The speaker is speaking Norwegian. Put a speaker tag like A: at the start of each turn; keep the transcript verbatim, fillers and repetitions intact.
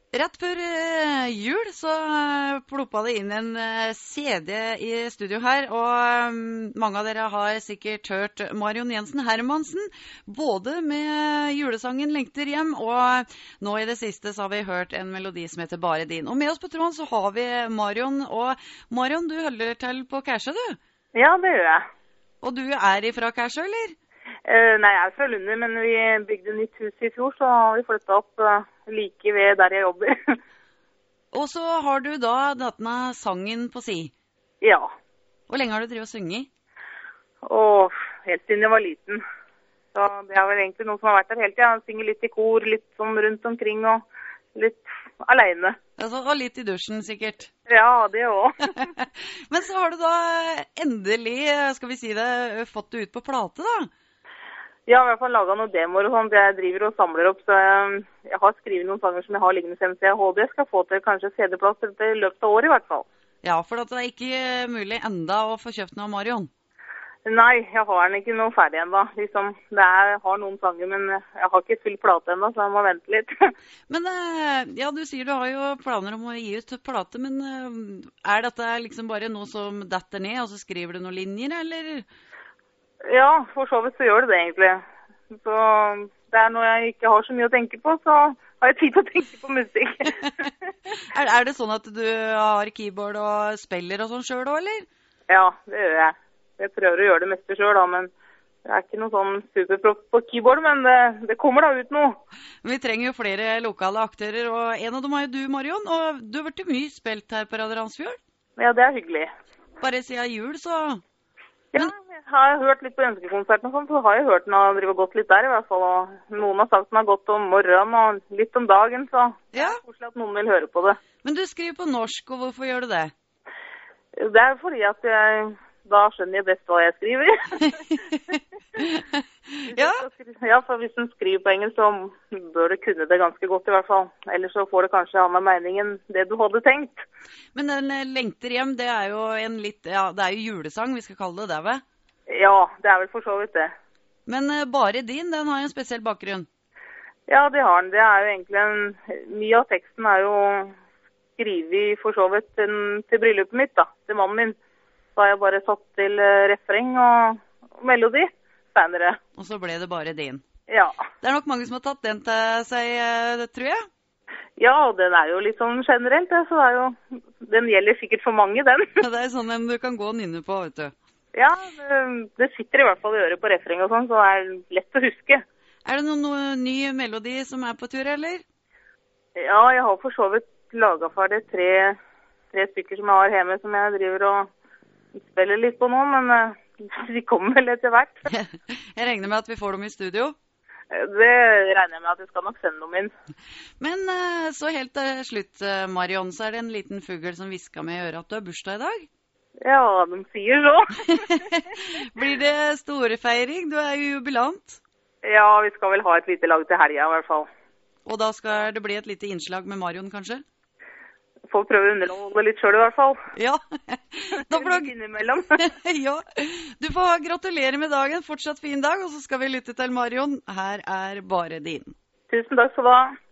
A: Rett før eh, jul så eh, ploppa det inn en eh, C D i studio her, og eh, mange av dere har sikkert hørt Marion Jensen Hermansen, både med julesangen Lengter hjem, og nå i det siste så har vi hørt en melodi som heter Bare din. Og med oss på tråden så har vi Marion, og Marion, du holder til på Kærsjø, du?
B: Ja, det gjør jeg.
A: Og du er ifra Kærsjø, eller?
B: Uh, nei, jeg er fra Lunder, men vi bygde nytt hus i fjor, så har vi flyttet opp uh, like ved der jeg jobber.
A: Og så har du da denne sangen på si.
B: Ja.
A: Hvor lenge har du drevet og synget?
B: Og helt siden jeg var liten. Så det er vel egentlig noe som har vært der hele tiden. Jeg synger litt i kor, litt sånn rundt omkring og litt alene.
A: Altså, og litt i dusjen, sikkert.
B: Ja, det også.
A: Men så har du da endelig, skal vi si det, fått det ut på plate da?
B: Ja, i hvert fall laget noen demoer og sånt. Jeg driver og samler opp, så jeg, jeg har skrevet noen sanger som jeg har liggende frem til. Jeg håper jeg skal få til kanskje C D-plass i løpet av året i hvert fall.
A: Ja, for det er ikke mulig enda å få kjøpt noe av Marion.
B: Nei, jeg har den ikke noe ferdig enda. Liksom, det er, jeg har noen sanger, men jeg har ikke full plate enda, så jeg må vente litt.
A: Men ja, du sier du har jo planer om å gi ut plate, men er dette liksom bare noe som detter ned, og så skriver du noen linjer, eller?
B: Ja, for så vidt så gjør det det egentlig. Så det er når jeg ikke har så mye å tenke på, så har jeg tid til å tenke på musikk.
A: er, er det sånn at du har keyboard og spiller og sånn selv også, eller?
B: Ja, det gjør jeg. Jeg prøver å gjøre det meste selv da, men jeg er ikke noe sånn superproff på keyboard, men det, det kommer da ut noe.
A: Vi trenger jo flere lokale aktører, og en av dem er jo du, Marion, og du har vært mye spilt her på Radio Randsfjord.
B: Ja, det er hyggelig.
A: Bare siden jul, så...
B: Ja, jeg har hørt litt på ønskekonserten og sånt, så har jeg hørt den og drivet gått litt der i hvert fall, og noen har sagt den har gått om morgenen og litt om dagen, så
A: ja.
B: Det er koselig at noen vil høre på det.
A: Men du skriver på norsk, og hvorfor gjør du det?
B: Det er fordi at jeg, da skjønner jeg best hva jeg skriver.
A: Ja?
B: Ja, for hvis den skriver på engelsk, så bør du kunne det ganske godt i hvert fall. Ellers så får det kanskje annen mening enn det du hadde tenkt.
A: Men den Lengter hjem, det er jo en litt, ja, det er jo julesang, vi skal kalle det det, vel?
B: Ja, det er vel for så vidt det.
A: Men uh, Bare din, den har jo en spesiell bakgrunn.
B: Ja, det har den. Det er jo egentlig en, mye av teksten er jo skrivet for så vidt en, til bryllupet mitt da, til mannen min. Så har jeg bare satt til uh, refreng og, og melodi.
A: Og så ble det Bare din.
B: Ja.
A: Det er nok mange som har tatt den til seg, det tror jeg.
B: Ja, og den er jo litt sånn generelt, så er jo, den gjelder sikkert for mange, den.
A: Det er sånn en du kan gå og nynne på, vet du.
B: Ja, det, det sitter i hvert fall i øret på refreng og sånn, så det er lett å huske.
A: Er det noen, noen ny melodi som er på tur, eller?
B: Ja, jeg har for så vidt laget ferdig tre, tre stykker som jeg har hjemme, som jeg driver og spiller litt på nå, men... De kommer vel etter hvert.
A: Jeg regner med at vi får dem i studio.
B: Det regner jeg med at vi skal nok sende dem inn.
A: Men så helt til slutt, Marion, så er det en liten fugl som visker med i øret at du har bursdag i dag.
B: Ja, de sier så.
A: Blir det store feiring? Du er jo jubilant.
B: Ja, vi skal vel ha et lite lag til helgen i hvert fall.
A: Og da skal det bli et lite innslag med Marion, kanskje?
B: Får prøve å underholde litt selv i hvert fall.
A: Ja. Da får du...
B: innimellom.
A: Ja. Du får gratulere med dagen. Fortsatt fin dag, og så skal vi lytte til Marion. Her er Bare din.
B: Tusen takk skal du ha.